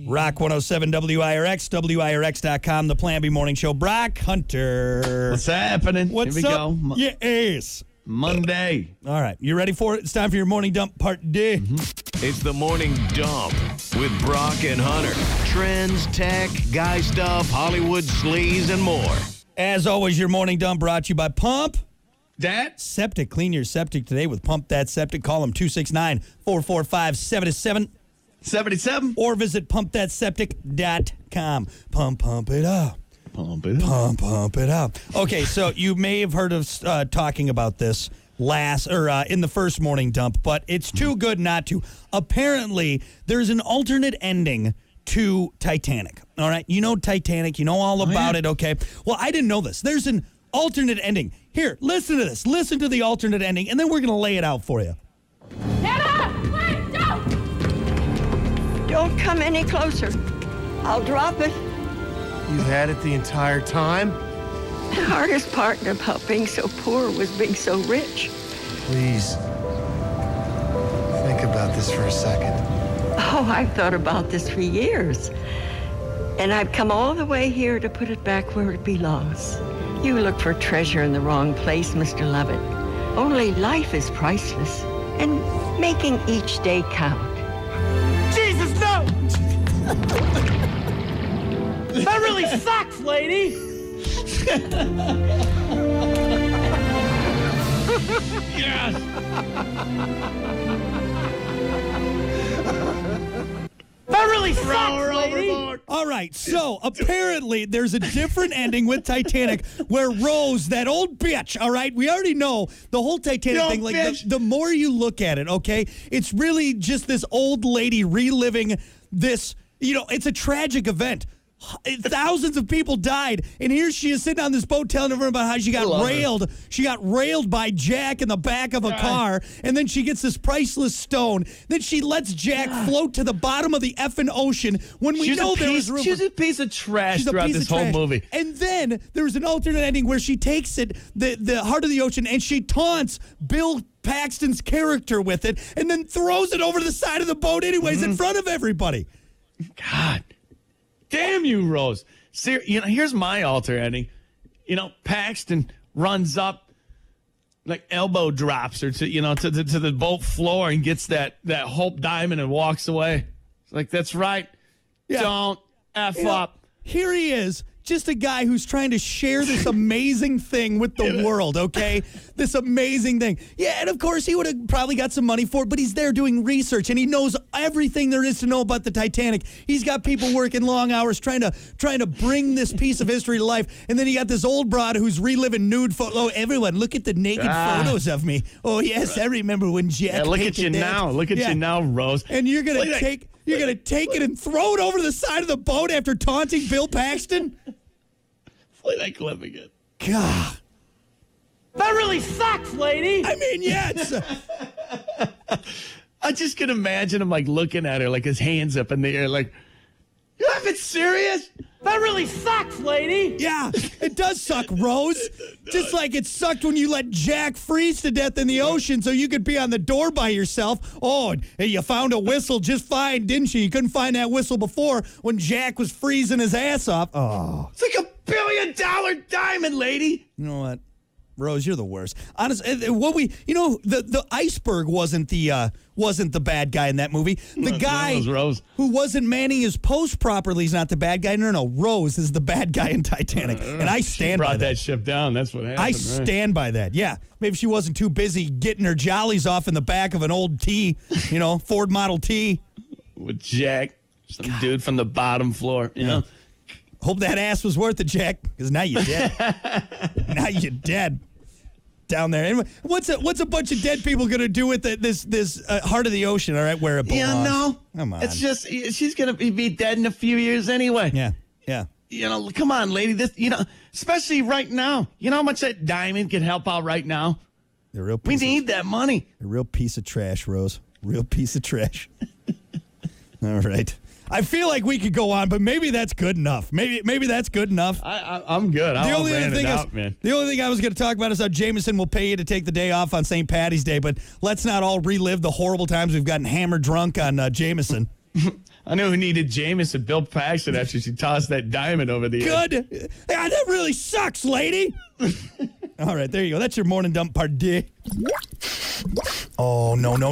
Rock 107 WIRX, WIRX.com, the Plan B Morning Show. Brock Hunter. What's happening? What's Here we up? go. Yes. Monday. All right. You ready for it? It's time for your morning dump part D. It's the Morning Dump with Brock and Hunter. Trends, tech, guy stuff, Hollywood sleaze, and more. As always, your morning dump brought to you by Pump That? Septic. Clean your septic today with Pump That Septic. Call them 269-445-77. 77. Or visit pumpthatseptic.com. Pump it up. Pump it up. Pump it up. Okay, so you may have heard of talking about this in the first morning dump, but it's too good not to. Apparently, there's an alternate ending to Titanic. All right, you know Titanic, you know all about it. Okay. Well, I didn't know this. There's an alternate ending. Here, listen to this. Listen to the alternate ending, and then we're gonna lay it out for you. Wait, don't! Don't come any closer. I'll drop it. You've had it the entire time? The hardest part about being so poor was being so rich. Please. Think about this for a second. Oh, I've thought about this for years. And I've come all the way here to put it back where it belongs. You look for treasure in the wrong place, Mr. Lovett. Only life is priceless, and making each day count. Jesus, no! That really sucks, lady! Yes. That really sucks, lady! All right, so apparently there's a different ending with Titanic where Rose, that old bitch, all right, we already know the whole Titanic Yo, thing. Like bitch. the more you look at it, okay, it's really just this old lady reliving this, it's a tragic event. Thousands of people died, and here she is sitting on this boat telling everyone about how she got railed. She got railed by Jack in the back of a car, and then she gets this priceless stone. Then she lets Jack float to the bottom of the effing ocean when we know there was room. She's a piece of trash She's a throughout piece this of whole trash. movie. And then there was an alternate ending where she takes it, the heart of the ocean, and she taunts Bill Paxton's character with it, and then throws it over the side of the boat anyways in front of everybody. God. Damn you, Rose. Here's my alter ending. Paxton runs up, like elbow drops her to the boat floor and gets that Hope Diamond and walks away. It's like, that's right. Yeah. Don't F up. Here he is, just a guy who's trying to share this amazing thing with the world, okay? This amazing thing. Yeah, and of course he would have probably got some money for it, but he's there doing research, and he knows everything there is to know about the Titanic. He's got people working long hours trying to bring this piece of history to life, and then you got this old broad who's reliving nude photos. Oh, everyone, look at the naked photos of me. Oh, yes, I remember when Jack Yeah, look at you painted that. now. Look at you now, Rose. And you're going to Look at- You're going to take it and throw it over the side of the boat after taunting Bill Paxton? Play that clip again. God. That really sucks, lady! I mean, yeah, it's... I just can imagine him like looking at her, like his hands up in the air, like, you have it serious? That really sucks, lady! yeah, it does suck, Rose. Just like it sucked when you let Jack freeze to death in the ocean so you could be on the door by yourself. Oh, and you found a whistle just fine, didn't you? You couldn't find that whistle before when Jack was freezing his ass off. Oh. It's like $1 billion diamond, lady. You know what? Rose, you're the worst. Honestly, the iceberg wasn't the bad guy in that movie. The guy it was Rose. who wasn't manning his post properly is not the bad guy. No, Rose is the bad guy in Titanic, and I stand by Brought that. that ship down. That's what happened. I right? stand by that. Yeah, maybe she wasn't too busy getting her jollies off in the back of an old T, Ford Model T. With Jack, some dude from the bottom floor. You know. Hope that ass was worth it, Jack, because now you're dead. Now you're dead down there. Anyway, what's a bunch of dead people gonna do with this heart of the ocean? All right, where it belongs. Yeah, no. Come on. It's just she's gonna be dead in a few years anyway. Yeah. Come on, lady. This, especially right now. You know how much that diamond can help out right now? The real We piece need that money. a real piece of trash, Rose. Real piece of trash. All right. I feel like we could go on, but maybe that's good enough. Maybe that's good enough. I'm good. I ran it out, man. The only thing I was going to talk about is how Jameson will pay you to take the day off on St. Patty's Day, but let's not all relive the horrible times we've gotten hammered drunk on Jameson. I know who needed Jameis and Bill Paxton after she tossed that diamond over the edge. Good. Yeah, that really sucks, lady. All right, there you go. That's your morning dump part D. Oh, no.